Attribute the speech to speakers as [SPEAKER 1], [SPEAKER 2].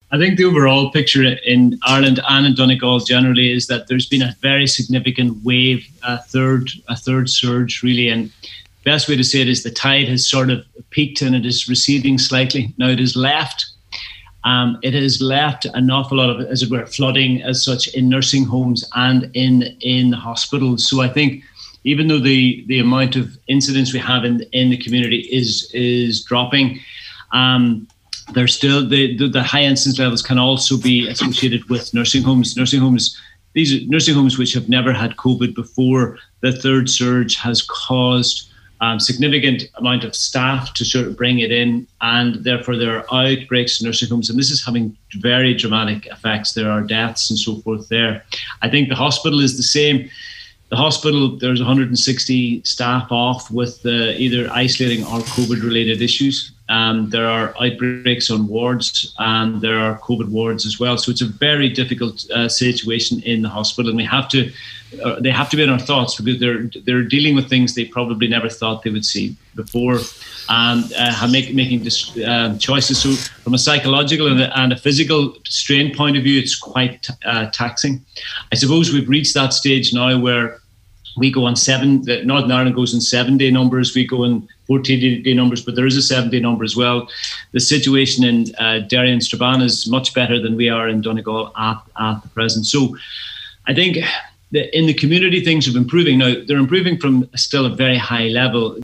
[SPEAKER 1] I think the overall picture in Ireland and in Donegal generally is that there's been a very significant wave, a third surge really, and best way to say it is the tide has sort of peaked and it is receding slightly. Now it is left. It has left an awful lot of, as it were, flooding as such in nursing homes and in hospitals. So I think even though the amount of incidents we have in the community is dropping, there's still the high incidence levels can also be associated with nursing homes. These are nursing homes which have never had COVID before. The third surge has caused significant amount of staff to sort of bring it in, and therefore there are outbreaks in nursing homes, and this is having very dramatic effects. There are deaths and so forth there. I think the hospital is the same. The hospital, there's 160 staff off with either isolating or COVID-related issues. There are outbreaks on wards, and there are COVID wards as well. So it's a very difficult situation in the hospital, and they have to be in our thoughts because they're dealing with things they probably never thought they would see before, and making choices. So from a psychological and a physical strain point of view, it's quite taxing. I suppose we've reached that stage now where we go on Northern Ireland goes in 7-day numbers, we go in 14-day numbers, but there is a 7-day number as well. The situation in Derry and Strabane is much better than we are in Donegal at the present. So I think in the community things are improving. Now, they're improving from still a very high level.